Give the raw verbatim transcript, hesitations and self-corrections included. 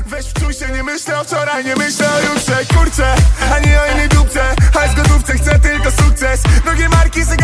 Weź wczuj się, nie myślę o wczoraj, nie myślę o jutrze. Kurczę, ani o innej dupce, a z gotówce chcę tylko sukces. Drogie marki,